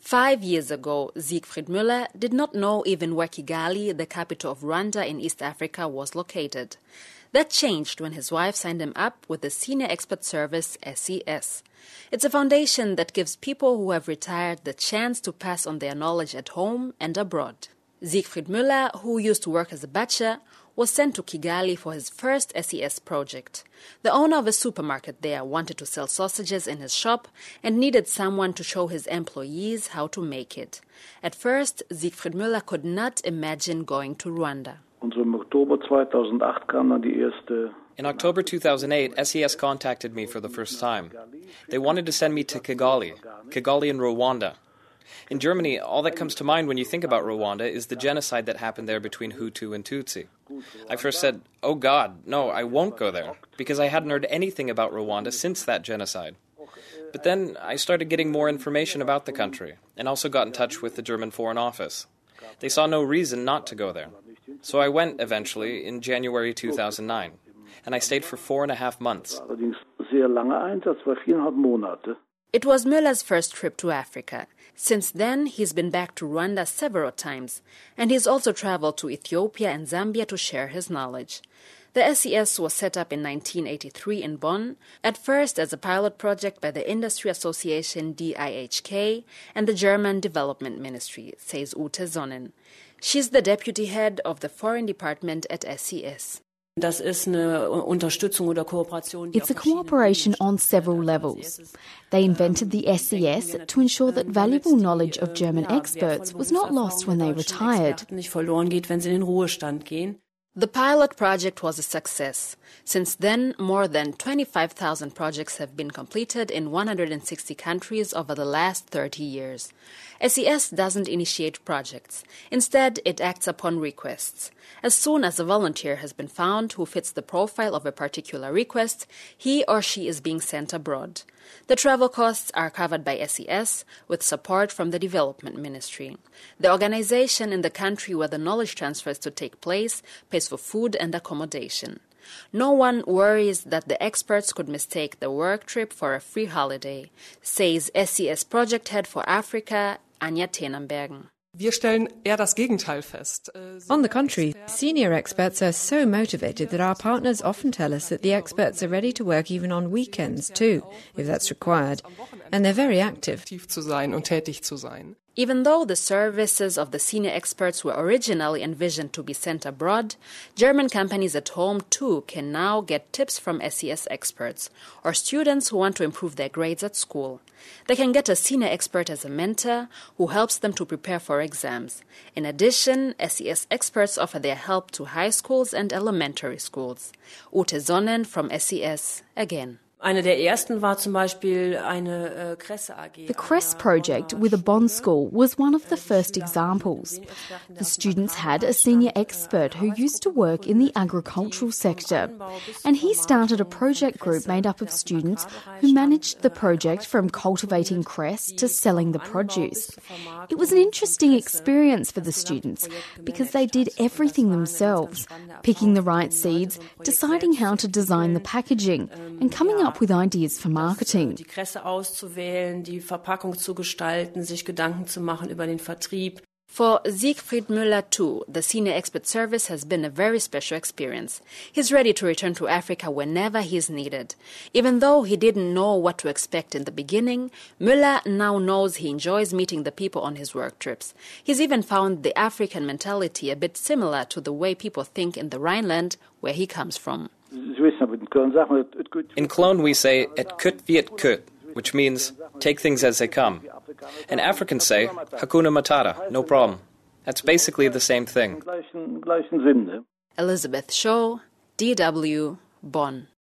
5 years ago, Siegfried Müller did not know even where Kigali, the capital of Rwanda in East Africa, was located. That changed when his wife signed him up with the Senior Expert Service, SES. It's a foundation that gives people who have retired the chance to pass on their knowledge at home and abroad. Siegfried Müller, who used to work as a butcher, was sent to Kigali for his first SES project. The owner of a supermarket there wanted to sell sausages in his shop and needed someone to show his employees how to make it. At first, Siegfried Müller could not imagine going to Rwanda. In October 2008, SES contacted me for the first time. They wanted to send me to Kigali in Rwanda. In Germany, all that comes to mind when you think about Rwanda is the genocide that happened there between Hutu and Tutsi. I first said, oh God, no, I won't go there, because I hadn't heard anything about Rwanda since that genocide. But then I started getting more information about the country, and also got in touch with the German Foreign Office. They saw no reason not to go there. So I went eventually in January 2009, and I stayed for 4.5 months. It was Müller's first trip to Africa. Since then, he's been back to Rwanda several times, and he's also traveled to Ethiopia and Zambia to share his knowledge. The SES was set up in 1983 in Bonn, at first as a pilot project by the Industry Association DIHK and the German Development Ministry, says Ute Sonnen. She's the deputy head of the foreign department at SES. It's a cooperation on several levels. They invented the SES to ensure that valuable knowledge of German experts was not lost when they retired. The pilot project was a success. Since then, more than 25,000 projects have been completed in 160 countries over the last 30 years. SES doesn't initiate projects. Instead, it acts upon requests. As soon as a volunteer has been found who fits the profile of a particular request, he or she is being sent abroad. The travel costs are covered by SES with support from the Development Ministry. The organization in the country where the knowledge transfer is to take place pays for food and accommodation. No one worries that the experts could mistake the work trip for a free holiday, says SES project head for Africa, Anja Tenenbergen. On the contrary, senior experts are so motivated that our partners often tell us that the experts are ready to work even on weekends too, if that's required, and they're very active. Even though the services of the senior experts were originally envisioned to be sent abroad, German companies at home too can now get tips from SES experts, or students who want to improve their grades at school. They can get a senior expert as a mentor who helps them to prepare for exams. In addition, SES experts offer their help to high schools and elementary schools. Ute Sonnen from SES again. The CRESS project with a Bonn school was one of the first examples. The students had a senior expert who used to work in the agricultural sector, and he started a project group made up of students who managed the project from cultivating cress to selling the produce. It was an interesting experience for the students because they did everything themselves, picking the right seeds, deciding how to design the packaging, and coming up with ideas for marketing. Die Kresse auszuwählen, die Verpackung zu gestalten, sich Gedanken zu machen über den Vertrieb. For Siegfried Müller too, the senior expert service has been a very special experience. He's ready to return to Africa whenever he is needed. Even though he didn't know what to expect in the beginning, Müller now knows he enjoys meeting the people on his work trips. He's even found the African mentality a bit similar to the way people think in the Rhineland, where he comes from. In Cologne we say, et kut wie et kut, which means, take things as they come. And Africans say, Hakuna Matata, no problem. That's basically the same thing. Elizabeth Shaw, DW, Bonn.